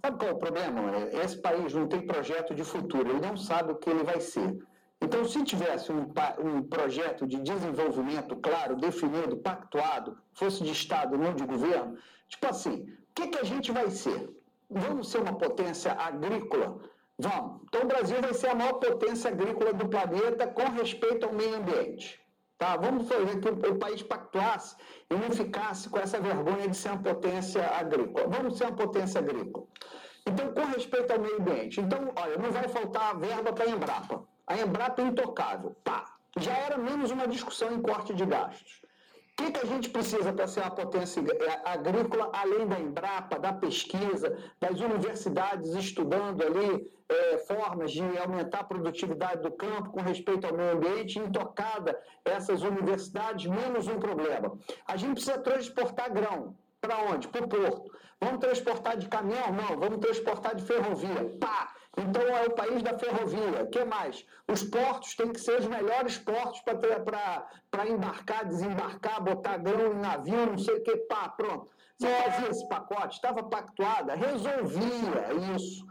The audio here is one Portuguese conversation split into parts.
Sabe qual é o problema? Esse país não tem projeto de futuro, ele não sabe o que ele vai ser. Então, se tivesse um projeto de desenvolvimento claro, definido, pactuado, fosse de Estado, não de governo, tipo assim, o que a gente vai ser? Vamos ser uma potência agrícola? Vamos. Então, o Brasil vai ser a maior potência agrícola do planeta com respeito ao meio ambiente. Tá? Vamos fazer que o país pactuasse e não ficasse com essa vergonha de ser uma potência agrícola. Vamos ser uma potência agrícola. Então, com respeito ao meio ambiente, então, olha, não vai faltar verba para a Embrapa. A Embrapa é intocável. Pá, já era menos uma discussão em corte de gastos. O que a gente precisa para ser uma potência agrícola, além da Embrapa, da pesquisa, das universidades estudando ali formas de aumentar a produtividade do campo com respeito ao meio ambiente, intocada essas universidades, menos um problema. A gente precisa transportar grão. Para onde? Para o porto. Vamos transportar de caminhão? Não, vamos transportar de ferrovia. Pá! Então é o país da ferrovia. O que mais? Os portos têm que ser os melhores portos para embarcar, desembarcar, botar grão em navio, não sei o que. Pá, pronto. Você fazia esse pacote, estava pactuada, resolvia isso.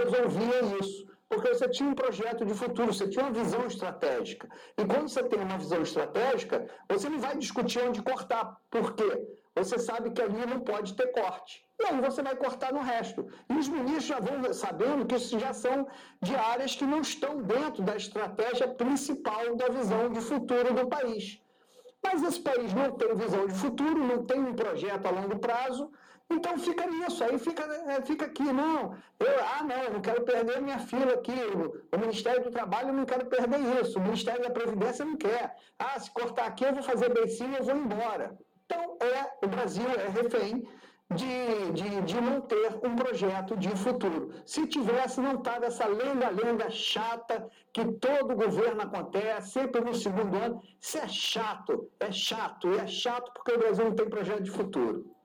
Porque você tinha um projeto de futuro, você tinha uma visão estratégica. E quando você tem uma visão estratégica, você não vai discutir onde cortar. Por quê? Você sabe que ali não pode ter corte. E aí você vai cortar no resto. E os ministros já vão sabendo que isso já são de áreas que não estão dentro da estratégia principal da visão de futuro do país. Mas esse país não tem visão de futuro, não tem um projeto a longo prazo, então fica nisso, aí fica aqui, não, eu não quero perder minha fila aqui, o Ministério do Trabalho eu não quero perder isso, o Ministério da Previdência não quer, se cortar aqui eu vou fazer beicinho, eu vou embora. Então, o Brasil é refém de não ter um projeto de futuro. Se tivesse, não estava essa lenda chata que todo governo acontece, sempre no segundo ano. Isso é chato porque o Brasil não tem projeto de futuro.